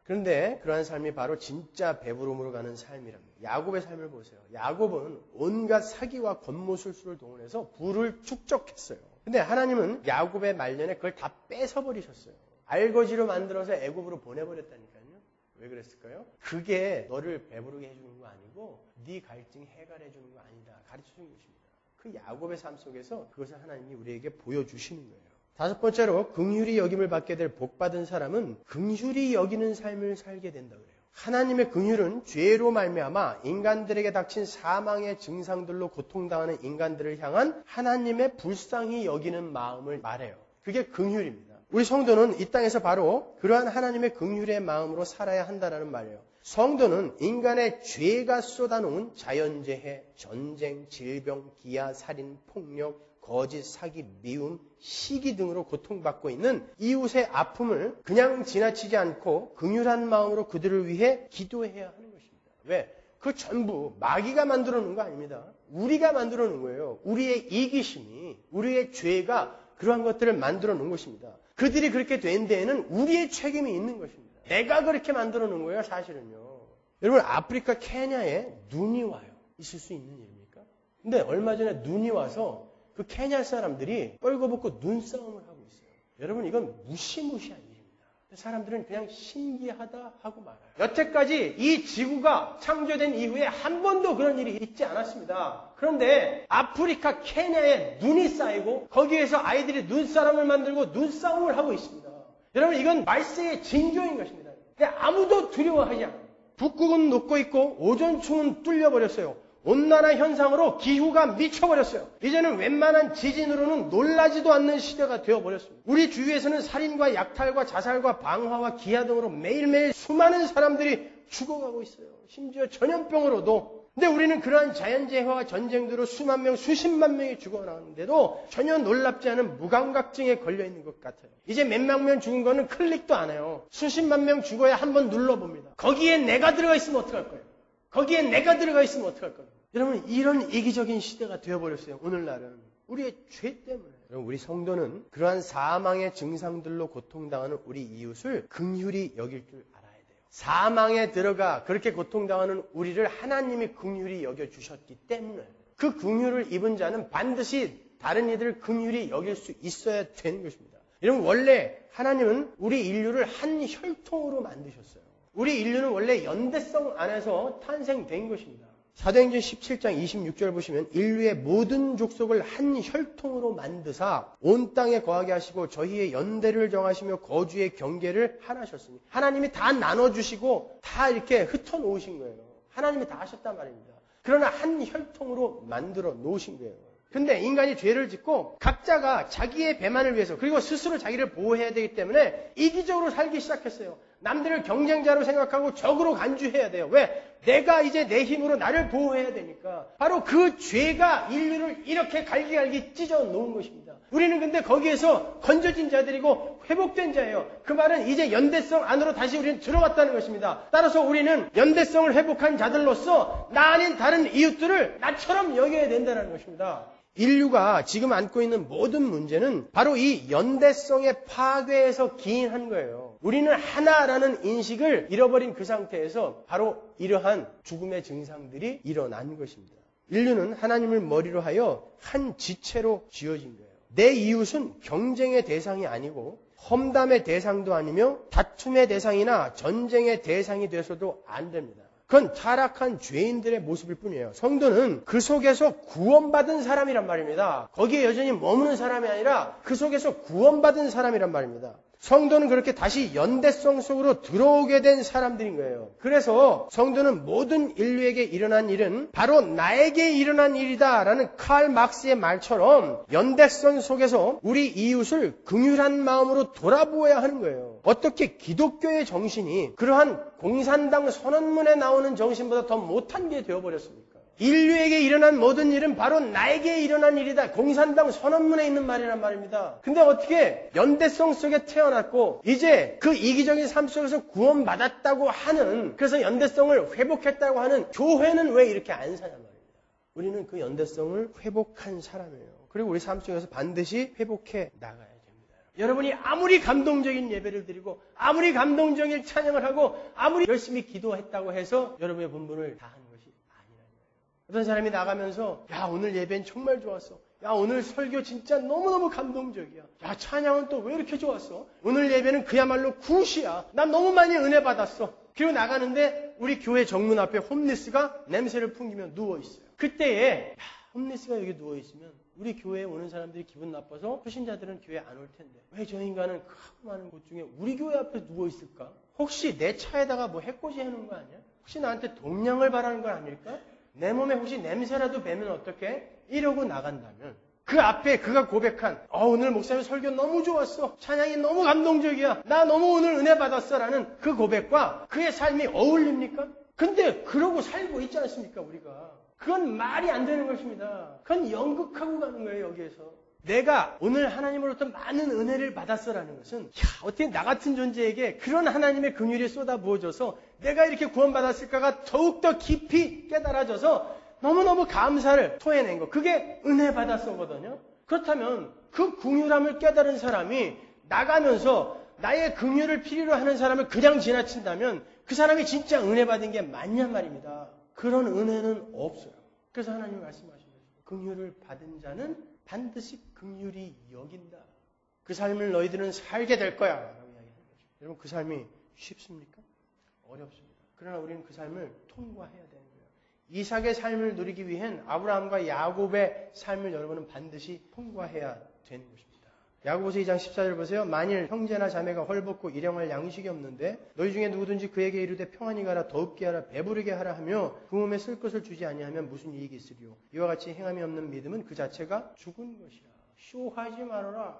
그런데 그러한 삶이 바로 진짜 배부름으로 가는 삶이랍니다. 야곱의 삶을 보세요. 야곱은 온갖 사기와 겉모술수를 동원해서 부를 축적했어요. 근데 하나님은 야곱의 말년에 그걸 다 뺏어버리셨어요. 알거지로 만들어서 애굽으로 보내버렸다니까요. 왜 그랬을까요? 그게 너를 배부르게 해주는 거 아니고 네 갈증 해결해 주는 거 아니다. 가르쳐준 것입니다. 그 야곱의 삶 속에서 그것을 하나님이 우리에게 보여주시는 거예요. 다섯 번째로 긍휼히 여김을 받게 될 복받은 사람은 긍휼히 여기는 삶을 살게 된다 그래요. 하나님의 긍휼은 죄로 말미암아 인간들에게 닥친 사망의 증상들로 고통당하는 인간들을 향한 하나님의 불쌍히 여기는 마음을 말해요. 그게 긍휼입니다. 우리 성도는 이 땅에서 바로 그러한 하나님의 긍휼의 마음으로 살아야 한다는 말이에요. 성도는 인간의 죄가 쏟아놓은 자연재해, 전쟁, 질병, 기아, 살인, 폭력, 거짓, 사기, 미움, 시기 등으로 고통받고 있는 이웃의 아픔을 그냥 지나치지 않고 긍휼한 마음으로 그들을 위해 기도해야 하는 것입니다. 왜? 그 전부 마귀가 만들어 놓은 거 아닙니다. 우리가 만들어 놓은 거예요. 우리의 이기심이, 우리의 죄가 그러한 것들을 만들어 놓은 것입니다. 그들이 그렇게 된 데에는 우리의 책임이 있는 것입니다. 내가 그렇게 만들어 놓은 거예요, 사실은요. 여러분, 아프리카 케냐에 눈이 와요. 있을 수 있는 일입니까? 근데 얼마 전에 눈이 와서 그 케냐 사람들이 뻘거벗고 눈싸움을 하고 있어요. 여러분, 이건 무시무시한 일입니다. 사람들은 그냥 신기하다 하고 말아요. 여태까지 이 지구가 창조된 이후에 한 번도 그런 일이 있지 않았습니다. 그런데 아프리카 케냐에 눈이 쌓이고 거기에서 아이들이 눈사람을 만들고 눈싸움을 하고 있습니다. 여러분, 이건 말세의 징조인 것입니다. 아무도 두려워하지 않아요. 북극은 녹고 있고 오존층은 뚫려버렸어요. 온난화 현상으로 기후가 미쳐버렸어요. 이제는 웬만한 지진으로는 놀라지도 않는 시대가 되어버렸습니다. 우리 주위에서는 살인과 약탈과 자살과 방화와 기아 등으로 매일매일 수많은 사람들이 죽어가고 있어요. 심지어 전염병으로도. 근데 우리는 그러한 자연재해와 전쟁들로 수만 명, 수십만 명이 죽어나가는데도 전혀 놀랍지 않은 무감각증에 걸려있는 것 같아요. 이제 몇만 명 죽은 거는 클릭도 안 해요. 수십만 명 죽어야 한번 눌러봅니다. 거기에 내가 들어가 있으면 어떡할 거예요? 거기에 내가 들어가 있으면 어떡할 거예요? 여러분, 이런 이기적인 시대가 되어버렸어요. 오늘날은. 우리의 죄 때문에. 여러분, 우리 성도는 그러한 사망의 증상들로 고통당하는 우리 이웃을 긍휼히 여길 줄 알아야 돼요. 사망에 들어가 그렇게 고통당하는 우리를 하나님이 긍휼히 여겨주셨기 때문에 그 긍휼을 입은 자는 반드시 다른 이들을 긍휼히 여길 수 있어야 되는 것입니다. 여러분, 원래 하나님은 우리 인류를 한 혈통으로 만드셨어요. 우리 인류는 원래 연대성 안에서 탄생된 것입니다. 사도행전 17장 26절 보시면 인류의 모든 족속을 한 혈통으로 만드사 온 땅에 거하게 하시고 저희의 연대를 정하시며 거주의 경계를 하나셨으니 하나님이 다 나눠주시고 다 이렇게 흩어놓으신 거예요. 하나님이 다 하셨단 말입니다. 그러나 한 혈통으로 만들어 놓으신 거예요. 근데 인간이 죄를 짓고 각자가 자기의 배만을 위해서 그리고 스스로 자기를 보호해야 되기 때문에 이기적으로 살기 시작했어요. 남들을 경쟁자로 생각하고 적으로 간주해야 돼요. 왜? 내가 이제 내 힘으로 나를 보호해야 되니까. 바로 그 죄가 인류를 이렇게 갈기갈기 찢어 놓은 것입니다. 우리는 근데 거기에서 건져진 자들이고 회복된 자예요. 그 말은 이제 연대성 안으로 다시 우리는 들어왔다는 것입니다. 따라서 우리는 연대성을 회복한 자들로서 나 아닌 다른 이웃들을 나처럼 여겨야 된다는 것입니다. 인류가 지금 안고 있는 모든 문제는 바로 이 연대성의 파괴에서 기인한 거예요. 우리는 하나라는 인식을 잃어버린 그 상태에서 바로 이러한 죽음의 증상들이 일어난 것입니다. 인류는 하나님을 머리로 하여 한 지체로 지어진 거예요. 내 이웃은 경쟁의 대상이 아니고 험담의 대상도 아니며 다툼의 대상이나 전쟁의 대상이 돼서도 안 됩니다. 그건 타락한 죄인들의 모습일 뿐이에요. 성도는 그 속에서 구원받은 사람이란 말입니다. 거기에 여전히 머무는 사람이 아니라 그 속에서 구원받은 사람이란 말입니다. 성도는 그렇게 다시 연대성 속으로 들어오게 된 사람들인 거예요. 그래서 성도는 모든 인류에게 일어난 일은 바로 나에게 일어난 일이다 라는 칼 막스의 말처럼 연대성 속에서 우리 이웃을 긍휼한 마음으로 돌아보아야 하는 거예요. 어떻게 기독교의 정신이 그러한 공산당 선언문에 나오는 정신보다 더 못한 게 되어버렸습니까? 인류에게 일어난 모든 일은 바로 나에게 일어난 일이다. 공산당 선언문에 있는 말이란 말입니다. 근데 어떻게 연대성 속에 태어났고 이제 그 이기적인 삶 속에서 구원받았다고 하는, 그래서 연대성을 회복했다고 하는 교회는 왜 이렇게 안 사냐 말입니다. 우리는 그 연대성을 회복한 사람이에요. 그리고 우리 삶 속에서 반드시 회복해 나가야 됩니다. 여러분이 아무리 감동적인 예배를 드리고 아무리 감동적인 찬양을 하고 아무리 열심히 기도했다고 해서 여러분의 본분을 다하는 것이 아니라는 거예요. 어떤 사람이 나가면서 야 오늘 예배는 정말 좋았어. 야 오늘 설교 진짜 너무너무 감동적이야. 야 찬양은 또 왜 이렇게 좋았어? 오늘 예배는 그야말로 굿이야. 난 너무 많이 은혜 받았어. 그리고 나가는데 우리 교회 정문 앞에 홈리스가 냄새를 풍기며 누워있어요. 그때에 홈리스가 여기 누워있으면 우리 교회에 오는 사람들이 기분 나빠서 초신자들은 교회 안 올 텐데 왜 저 인간은 그 많은 곳 중에 우리 교회 앞에 누워있을까? 혹시 내 차에다가 뭐 해코지 해놓은 거 아니야? 혹시 나한테 동량을 바라는 건 아닐까? 내 몸에 혹시 냄새라도 배면 어떡해? 이러고 나간다면 그 앞에 그가 고백한 오늘 목사님 설교 너무 좋았어. 찬양이 너무 감동적이야. 나 너무 오늘 은혜 받았어 라는 그 고백과 그의 삶이 어울립니까? 근데 그러고 살고 있지 않습니까 우리가? 그건 말이 안 되는 것입니다. 그건 연극하고 가는 거예요 여기에서. 내가 오늘 하나님으로부터 많은 은혜를 받았어라는 것은 어떻게 나 같은 존재에게 그런 하나님의 긍휼이 쏟아 부어져서 내가 이렇게 구원받았을까가 더욱더 깊이 깨달아져서 너무너무 감사를 토해낸 거. 그게 은혜 받았어거든요. 그렇다면 그 긍휼함을 깨달은 사람이 나가면서 나의 긍휼을 필요로 하는 사람을 그냥 지나친다면 그 사람이 진짜 은혜 받은 게 맞냐 말입니다. 그런 은혜는 없어요. 그래서 하나님이 말씀하신 거죠. 긍휼을 받은 자는 반드시 긍휼히 여긴다. 그 삶을 너희들은 살게 될 거야 라고 이야기하는 거죠. 여러분 그 삶이 쉽습니까? 어렵습니다. 그러나 우리는 그 삶을 통과해야 되는 거예요. 이삭의 삶을 누리기 위한 아브라함과 야곱의 삶을 여러분은 반드시 통과해야 되는 것입니다. 야고보서 2장 14절 보세요. 만일 형제나 자매가 헐벗고 일용할 양식이 없는데 너희 중에 누구든지 그에게 이르되 평안히 가라 더웁게 하라 배부르게 하라 하며 그 몸에 쓸 것을 주지 아니하면 무슨 이익이 있으리요. 이와 같이 행함이 없는 믿음은 그 자체가 죽은 것이야. 쇼하지 말아라.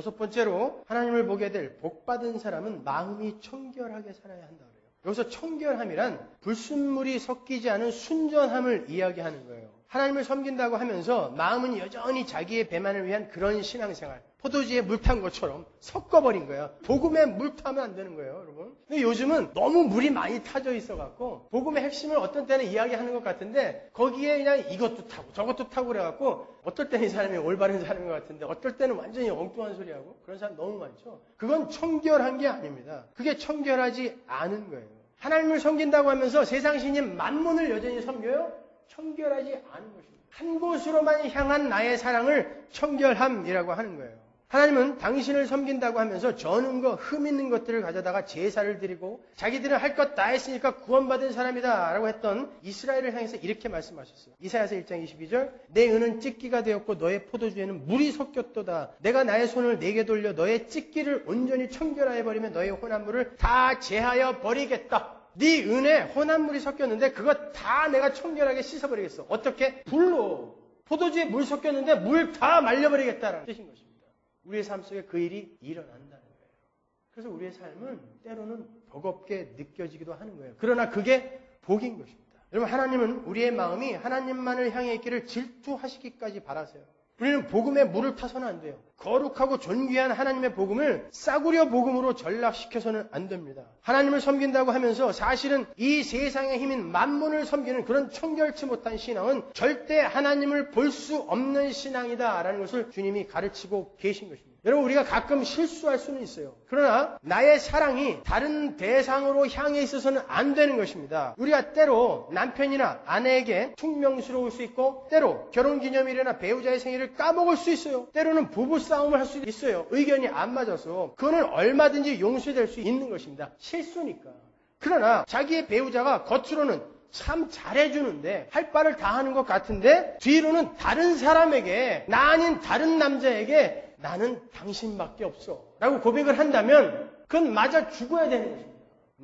6번째로 하나님을 보게 될 복받은 사람은 마음이 청결하게 살아야 한다. 여기서 청결함이란 불순물이 섞이지 않은 순전함을 이야기하는 거예요. 하나님을 섬긴다고 하면서 마음은 여전히 자기의 배만을 위한 그런 신앙생활. 포도주에 물 탄 것처럼 섞어버린 거예요. 복음에 물 타면 안 되는 거예요, 여러분. 근데 요즘은 너무 물이 많이 타져 있어갖고 복음의 핵심을 어떤 때는 이야기하는 것 같은데 거기에 그냥 이것도 타고 저것도 타고 그래갖고 어떨 때는 이 사람이 올바른 사람인 것 같은데 어떨 때는 완전히 엉뚱한 소리하고 그런 사람 너무 많죠. 그건 청결한 게 아닙니다. 그게 청결하지 않은 거예요. 하나님을 섬긴다고 하면서 세상 신인 만몬을 여전히 섬겨요? 청결하지 않은 것입니다. 한 곳으로만 향한 나의 사랑을 청결함이라고 하는 거예요. 하나님은 당신을 섬긴다고 하면서 저는 거 흠 있는 것들을 가져다가 제사를 드리고 자기들은 할 것 다 했으니까 구원받은 사람이다 라고 했던 이스라엘을 향해서 이렇게 말씀하셨어요. 이사야서 1장 22절 내 은은 찢기가 되었고 너의 포도주에는 물이 섞였도다. 내가 나의 손을 내게 돌려 너의 찢기를 온전히 청결하여 버리며 너의 혼합물을 다 제하여 버리겠다. 네 은에 혼합물이 섞였는데 그거 다 내가 청결하게 씻어버리겠어. 어떻게? 불로. 포도주에 물 섞였는데 물 다 말려버리겠다라는 뜻인 것입니다. 우리의 삶 속에 그 일이 일어난다는 거예요. 그래서 우리의 삶은 때로는 버겁게 느껴지기도 하는 거예요. 그러나 그게 복인 것입니다. 여러분 하나님은 우리의 마음이 하나님만을 향해 있기를 질투하시기까지 바라세요. 우리는 복음에 물을 타서는 안 돼요. 거룩하고 존귀한 하나님의 복음을 싸구려 복음으로 전락시켜서는 안 됩니다. 하나님을 섬긴다고 하면서 사실은 이 세상의 힘인 만몬을 섬기는 그런 청결치 못한 신앙은 절대 하나님을 볼 수 없는 신앙이다라는 것을 주님이 가르치고 계신 것입니다. 여러분 우리가 가끔 실수할 수는 있어요. 그러나 나의 사랑이 다른 대상으로 향해 있어서는 안 되는 것입니다. 우리가 때로 남편이나 아내에게 퉁명스러울 수 있고 때로 결혼기념일이나 배우자의 생일을 까먹을 수 있어요. 때로는 부부싸움을 할 수도 있어요. 의견이 안 맞아서. 그거는 얼마든지 용서될 수 있는 것입니다. 실수니까. 그러나 자기의 배우자가 겉으로는 참 잘해주는데 할 바를 다 하는 것 같은데 뒤로는 다른 사람에게 나 아닌 다른 남자에게 나는 당신밖에 없어 라고 고백을 한다면 그건 맞아 죽어야 되는 것입니다.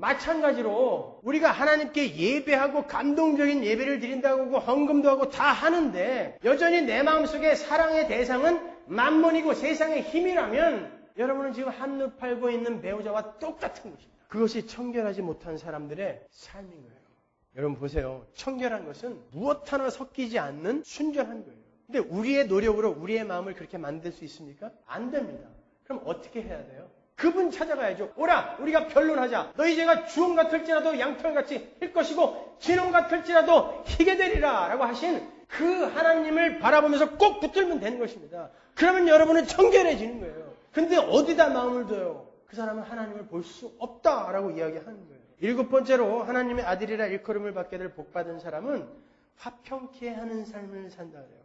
마찬가지로 우리가 하나님께 예배하고 감동적인 예배를 드린다고 하고 헌금도 하고 다 하는데 여전히 내 마음속에 사랑의 대상은 만몬이고 세상의 힘이라면 여러분은 지금 한눈 팔고 있는 배우자와 똑같은 것입니다. 그것이 청결하지 못한 사람들의 삶인 거예요. 여러분 보세요. 청결한 것은 무엇 하나 섞이지 않는 순전한 거예요. 근데 우리의 노력으로 우리의 마음을 그렇게 만들 수 있습니까? 안 됩니다. 그럼 어떻게 해야 돼요? 그분 찾아가야죠. 오라 우리가 변론하자. 너희 죄가 주홍 같을지라도 양털같이 힐 것이고 진홍 같을지라도 희게 되리라 라고 하신 그 하나님을 바라보면서 꼭 붙들면 되는 것입니다. 그러면 여러분은 청결해지는 거예요. 근데 어디다 마음을 둬요? 그 사람은 하나님을 볼 수 없다라고 이야기하는 거예요. 7번째로 하나님의 아들이라 일컬음을 받게 될 복받은 사람은 화평케 하는 삶을 산다 그래요.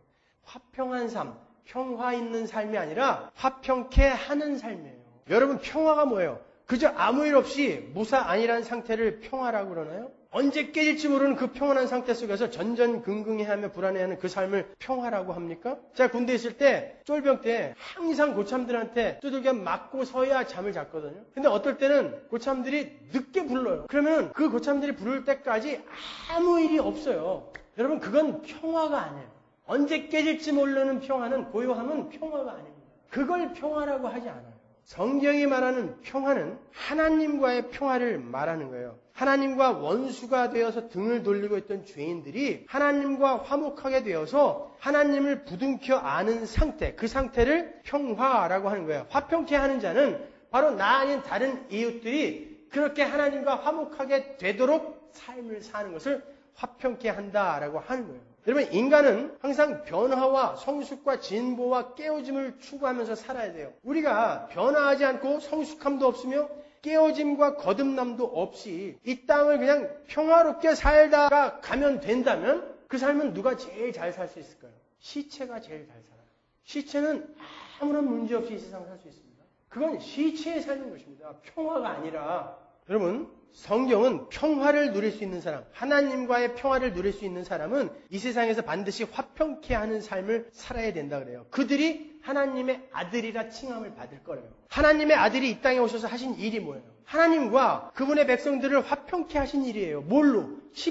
화평한 삶, 평화 있는 삶이 아니라 화평케 하는 삶이에요. 여러분, 평화가 뭐예요? 그저 아무 일 없이 무사 안일한 상태를 평화라고 그러나요? 언제 깨질지 모르는 그 평안한 상태 속에서 전전긍긍해하며 불안해하는 그 삶을 평화라고 합니까? 제가 군대에 있을 때 쫄병 때 항상 고참들한테 두들겨 맞고 서야 잠을 잤거든요. 근데 어떨 때는 고참들이 늦게 불러요. 그러면 그 고참들이 부를 때까지 아무 일이 없어요. 여러분, 그건 평화가 아니에요. 언제 깨질지 모르는 평화는, 고요함은 평화가 아닙니다. 그걸 평화라고 하지 않아요. 성경이 말하는 평화는 하나님과의 평화를 말하는 거예요. 하나님과 원수가 되어서 등을 돌리고 있던 죄인들이 하나님과 화목하게 되어서 하나님을 부둥켜 아는 상태, 그 상태를 평화라고 하는 거예요. 화평케 하는 자는 바로 나 아닌 다른 이웃들이 그렇게 하나님과 화목하게 되도록 삶을 사는 것을 화평케 한다라고 하는 거예요. 여러분, 인간은 항상 변화와 성숙과 진보와 깨어짐을 추구하면서 살아야 돼요. 우리가 변화하지 않고 성숙함도 없으며 깨어짐과 거듭남도 없이 이 땅을 그냥 평화롭게 살다가 가면 된다면 그 삶은 누가 제일 잘 살 수 있을까요? 시체가 제일 잘 살아요. 시체는 아무런 문제 없이 이 세상을 살 수 있습니다. 그건 시체의 삶인 것입니다. 평화가 아니라. 여러분, 성경은 평화를 누릴 수 있는 사람, 하나님과의 평화를 누릴 수 있는 사람은 이 세상에서 반드시 화평케 하는 삶을 살아야 된다 그래요. 그들이 하나님의 아들이라 칭함을 받을 거래요. 하나님의 아들이 이 땅에 오셔서 하신 일이 뭐예요? 하나님과 그분의 백성들을 화평케 하신 일이에요. 뭘로?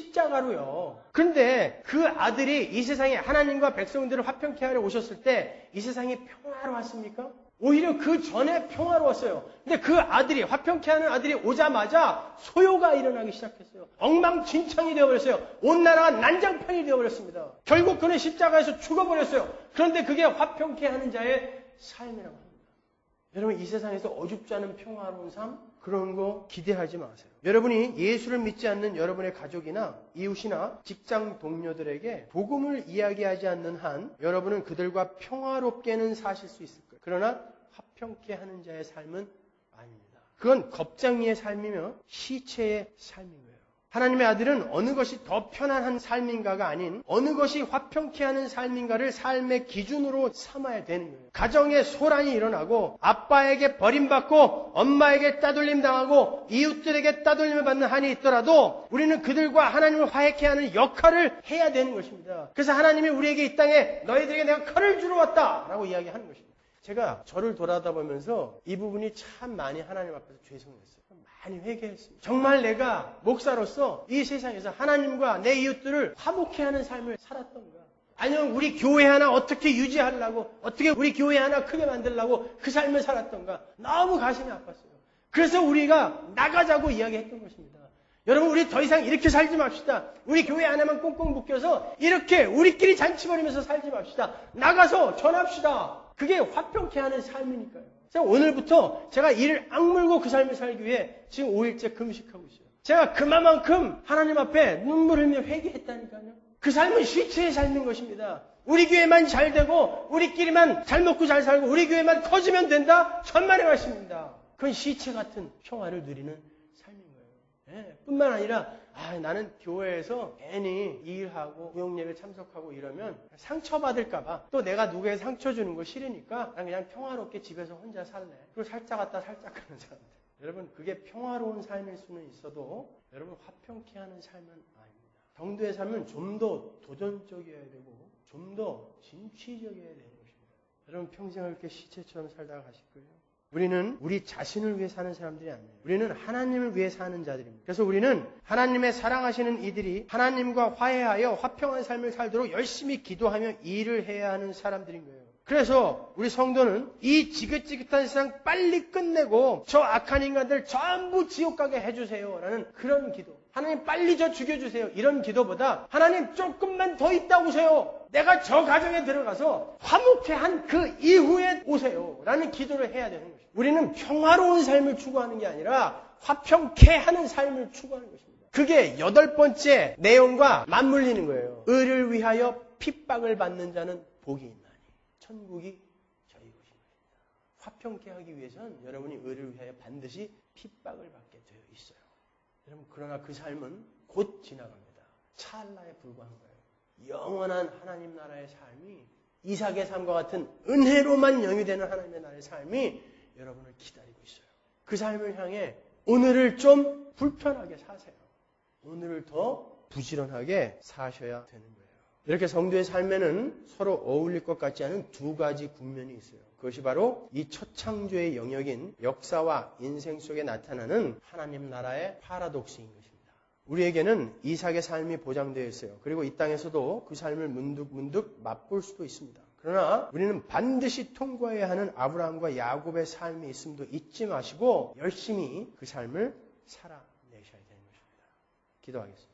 십자가로요. 그런데 그 아들이 이 세상에 하나님과 백성들을 화평케 하려 오셨을 때 이 세상이 평화로웠습니까? 오히려 그 전에 평화로웠어요. 근데 그 아들이, 화평케 하는 아들이 오자마자 소요가 일어나기 시작했어요. 엉망진창이 되어버렸어요. 온 나라가 난장판이 되어버렸습니다. 결국 그는 십자가에서 죽어버렸어요. 그런데 그게 화평케 하는 자의 삶이라고 합니다. 여러분, 이 세상에서 어줍지 않은 평화로운 삶? 그런 거 기대하지 마세요. 여러분이 예수를 믿지 않는 여러분의 가족이나 이웃이나 직장 동료들에게 복음을 이야기하지 않는 한 여러분은 그들과 평화롭게는 사실 수 있을 거예요. 그러나 화평케 하는 자의 삶은 아닙니다. 그건 겁쟁이의 삶이며 시체의 삶인 거예요. 하나님의 아들은 어느 것이 더 편안한 삶인가가 아닌 어느 것이 화평케 하는 삶인가를 삶의 기준으로 삼아야 되는 거예요. 가정에 소란이 일어나고 아빠에게 버림받고 엄마에게 따돌림 당하고 이웃들에게 따돌림을 받는 한이 있더라도 우리는 그들과 하나님을 화해케 하는 역할을 해야 되는 것입니다. 그래서 하나님이 우리에게 이 땅에 너희들에게 내가 칼을 주러 왔다라고 이야기하는 것입니다. 제가 저를 돌아다보면서 이 부분이 참 많이 하나님 앞에서 죄송했어요. 많이 회개했습니다. 정말 내가 목사로서 이 세상에서 하나님과 내 이웃들을 화목케 하는 삶을 살았던가? 아니면 우리 교회 하나 어떻게 유지하려고, 어떻게 우리 교회 하나 크게 만들려고 그 삶을 살았던가? 너무 가슴이 아팠어요. 그래서 우리가 나가자고 이야기했던 것입니다. 여러분, 우리 더 이상 이렇게 살지 맙시다. 우리 교회 안에만 꽁꽁 묶여서 이렇게 우리끼리 잔치 벌이면서 살지 맙시다. 나가서 전합시다. 그게 화평케 하는 삶이니까요. 오늘부터 제가 이를 악물고 그 삶을 살기 위해 지금 5일째 금식하고 있어요. 제가 그만큼 하나님 앞에 눈물 흘리며 회개했다니까요. 그 삶은 시체의 삶인 것입니다. 우리 교회만 잘 되고 우리끼리만 잘 먹고 잘 살고 우리 교회만 커지면 된다? 천만의 말씀입니다. 그건 시체 같은 평화를 누리는 삶인 거예요. 네, 뿐만 아니라 나는 교회에서 괜히 일하고 구역예배 참석하고 이러면 상처받을까봐 또 내가 누구에게 상처 주는 거 싫으니까 난 그냥 평화롭게 집에서 혼자 살래. 그리고 살짝 갔다 살짝 가는 사람들. 여러분, 그게 평화로운 삶일 수는 있어도 여러분 화평케 하는 삶은 아닙니다. 성도의 삶은 좀 더 도전적이어야 되고 좀 더 진취적이어야 되는 것입니다. 여러분, 평생을 이렇게 시체처럼 살다가 가실 거예요? 우리는 우리 자신을 위해 사는 사람들이 아니에요. 우리는 하나님을 위해 사는 자들입니다. 그래서 우리는 하나님의 사랑하시는 이들이 하나님과 화해하여 화평한 삶을 살도록 열심히 기도하며 일을 해야 하는 사람들인 거예요. 그래서 우리 성도는 이 지긋지긋한 세상 빨리 끝내고 저 악한 인간들 전부 지옥 가게 해주세요 라는 그런 기도, 하나님 빨리 저 죽여주세요 이런 기도보다 하나님 조금만 더 있다 오세요, 내가 저 가정에 들어가서 화목케 한 그 이후에 오세요 라는 기도를 해야 되는 것입니다. 우리는 평화로운 삶을 추구하는 게 아니라 화평케 하는 삶을 추구하는 것입니다. 그게 8번째 내용과 맞물리는 거예요. 의를 위하여 핍박을 받는 자는 복이 있나니 천국이 저희 것입니다. 화평케 하기 위해서는 여러분이 의를 위하여 반드시 핍박을 받게 되어 있어요. 여러분 그러나 그 삶은 곧 지나갑니다. 찰나에 불과한 거예요. 영원한 하나님 나라의 삶이 이삭의 삶과 같은 은혜로만 영위되는 하나님의 나라의 삶이 여러분을 기다리고 있어요. 그 삶을 향해 오늘을 좀 불편하게 사세요. 오늘을 더 부지런하게 사셔야 되는 거예요. 이렇게 성도의 삶에는 서로 어울릴 것 같지 않은 두 가지 국면이 있어요. 그것이 바로 이 첫 창조의 영역인 역사와 인생 속에 나타나는 하나님 나라의 파라독스인 것입니다. 우리에게는 이삭의 삶이 보장되어 있어요. 그리고 이 땅에서도 그 삶을 문득문득 맛볼 수도 있습니다. 그러나 우리는 반드시 통과해야 하는 아브라함과 야곱의 삶이 있음도 잊지 마시고 열심히 그 삶을 살아내셔야 되는 것입니다. 기도하겠습니다.